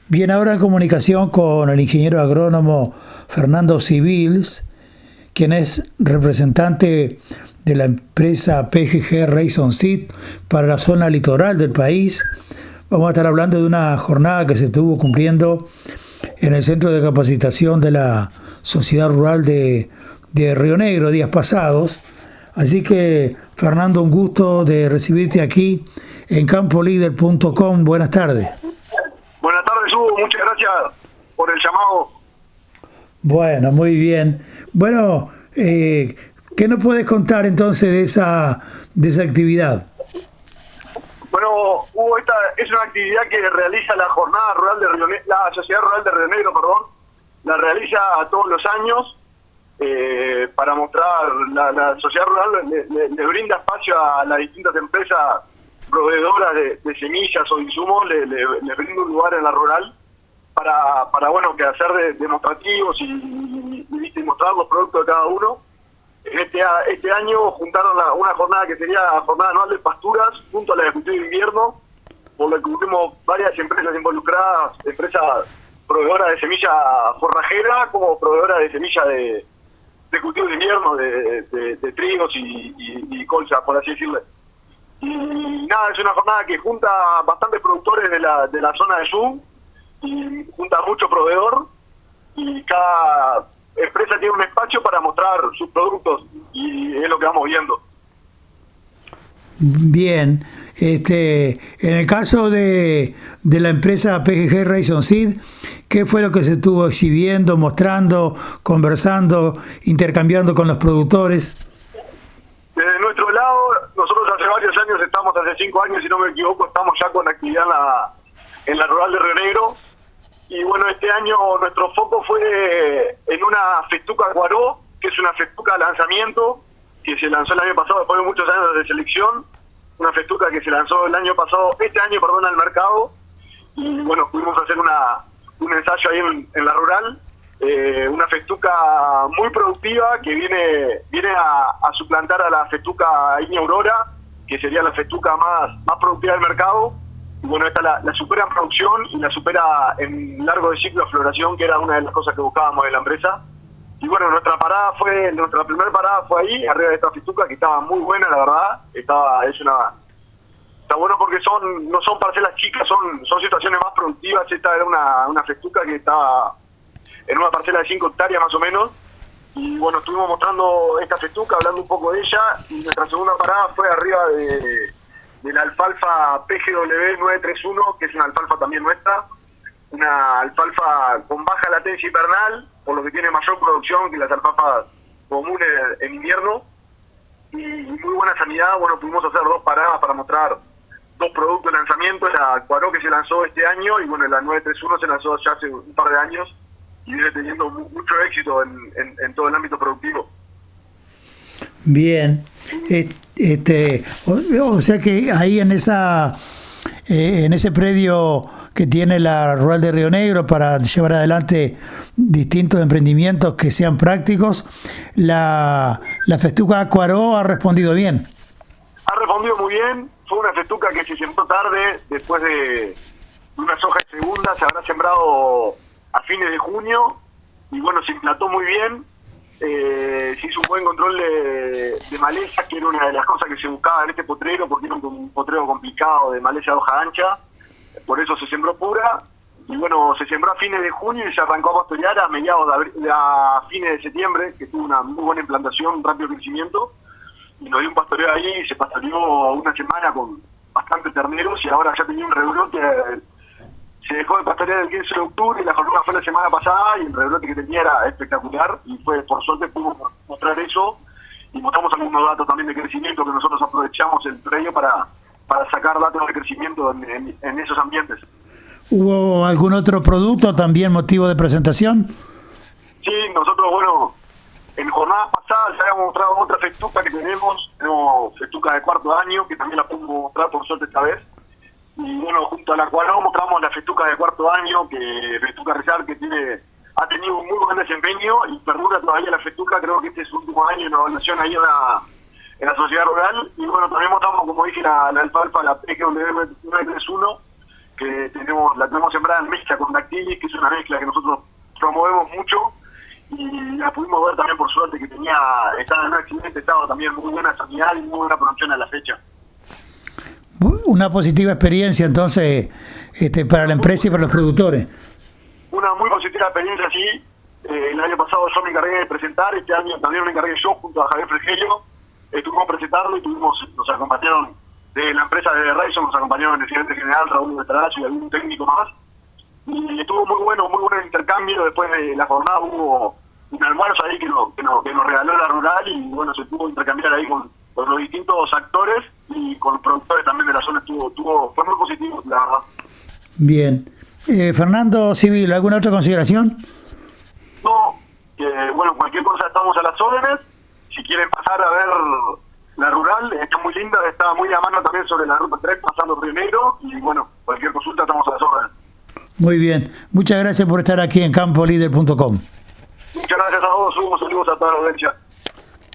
Bien, ahora en comunicación con el ingeniero agrónomo Fernando Civils, quien es representante de la empresa PGG Rayson Seed para la zona litoral del país. Vamos a estar hablando de una jornada que se estuvo cumpliendo en el Centro de Capacitación de la Sociedad Rural de Río Negro días pasados. Así que, Fernando, un gusto de recibirte aquí en campolider.com. Buenas tardes. Buenas tardes, Hugo. Muchas gracias por el llamado. Bueno, muy bien. Bueno, ¿qué nos puedes contar entonces de esa actividad? Bueno, Hugo, esta es una actividad que realiza la Jornada Rural de Río Negro, la Sociedad Rural de Río Negro, la realiza todos los años para mostrar, la Sociedad Rural le brinda espacio a las distintas empresas proveedoras de semillas o insumos, le brinda un lugar en la rural para bueno, que hacer demostrativos y mostrar los productos de cada uno. Este año juntaron una jornada que sería la jornada anual de pasturas junto a la de cultivo de invierno, por lo que tuvimos varias empresas involucradas, empresas proveedoras de semilla forrajera como proveedoras de semilla de cultivo de invierno, de trigos y colza, por así decirlo. Y nada, es una jornada que junta bastantes productores de la zona de Zoom y junta mucho proveedor, y cada empresa tiene un espacio para mostrar sus productos y es lo que vamos viendo. Bien, en el caso de la empresa PGG Rayson Seed, ¿qué fue lo que se estuvo exhibiendo, mostrando, conversando, intercambiando con los productores? Desde nuestro lado, nosotros hace varios años hace 5 años, si no me equivoco, estamos ya con actividad en la rural de Río Negro. Y bueno, este año nuestro foco fue en una festuca Cuaró, que es una festuca de lanzamiento, que se lanzó el año pasado después de muchos años de selección. Una festuca que se lanzó este año al mercado. Y bueno, pudimos hacer un ensayo ahí en la rural. Una festuca muy productiva que viene a suplantar a la festuca Iña Aurora, que sería la festuca más productiva del mercado. Y bueno, esta la supera en producción y la supera en largo de ciclo de floración, que era una de las cosas que buscábamos de la empresa. Y bueno, nuestra primera parada fue ahí, arriba de esta festuca, que estaba muy buena, la verdad. Está bueno porque no son parcelas chicas, son situaciones más productivas. Esta era una festuca que estaba en una parcela de 5 hectáreas más o menos. Y bueno, estuvimos mostrando esta festuca, hablando un poco de ella. Y nuestra segunda parada fue arriba de la alfalfa PGW 931, que es una alfalfa también nuestra. Una alfalfa con baja latencia hibernal, por lo que tiene mayor producción que las alfalfas comunes en invierno. Y muy buena sanidad. Bueno, pudimos hacer 2 paradas para mostrar 2 productos de lanzamiento. La Cuaró, que se lanzó este año, y bueno, la 931 se lanzó ya hace un par de años y viene teniendo mucho éxito en todo el ámbito productivo. Bien, o sea que ahí en ese predio que tiene la Rural de Río Negro para llevar adelante distintos emprendimientos que sean prácticos, la festuca Cuaró ha respondido bien. Ha respondido muy bien. Fue una festuca que se sembró tarde, después de una soja de segunda, se habrá sembrado a fines de junio, y bueno, se implantó muy bien. Se hizo un buen control de maleza, que era una de las cosas que se buscaba en este potrero, porque era un potrero complicado de maleza de hoja ancha. Por eso se sembró pura, y bueno, se sembró a fines de junio y se arrancó a pastorear a fines de septiembre, que tuvo una muy buena implantación, un rápido crecimiento, y nos dio un pastoreo ahí, y se pastoreó una semana con bastantes terneros, y ahora ya tenía un rebrote. Se dejó de pastorear el 15 de octubre, y la jornada fue la semana pasada, y el rebrote que tenía era espectacular, y por suerte pudimos mostrar eso, y mostramos algunos datos también de crecimiento que nosotros aprovechamos el predio para sacar datos de crecimiento en esos ambientes. ¿Hubo algún otro producto también motivo de presentación? Sí, nosotros, bueno, en jornadas pasadas ya habíamos mostrado otra festuca que tenemos festuca de cuarto año, que también la pudimos mostrar por suerte esta vez. Y bueno, junto a la cual mostramos la festuca de cuarto año, que festuca Rezar, que ha tenido un muy buen desempeño y perdura todavía la festuca. Creo que este es su último año en evaluación ahí en la sociedad rural. Y bueno, también mostramos, como dije, la alfalfa, la PGW 931, que la tenemos sembrada en mezcla con Dactylis, que es una mezcla que nosotros promovemos mucho, y la pudimos ver también por suerte que estaba en un excelente estado también, muy buena sanidad y muy buena producción a la fecha. Una positiva experiencia entonces para la empresa y para los productores. Una muy positiva experiencia, sí. El año pasado yo me encargué de presentar, este año también me encargué yo junto a Javier Fregelio. Estuvimos presentando y nos acompañaron de la empresa de Rayson, nos acompañaron el gerente general Raúl Metralazo y algún técnico más. Y estuvo muy bueno el intercambio. Después de la jornada hubo un almuerzo ahí que nos regaló la rural, y bueno, se pudo intercambiar ahí con los distintos actores y con los productores también de la zona. Fue muy positivo, la verdad. Bien. Fernando Civil, ¿alguna otra consideración? No, bueno, cualquier cosa estamos a las órdenes. Si quieren pasar a ver la rural, está muy linda, está muy a mano también sobre la ruta 3, pasando Río Negro, y bueno, cualquier consulta estamos a las órdenes. Muy bien, muchas gracias por estar aquí en campolider.com. Muchas gracias a todos, saludos a toda la audiencia.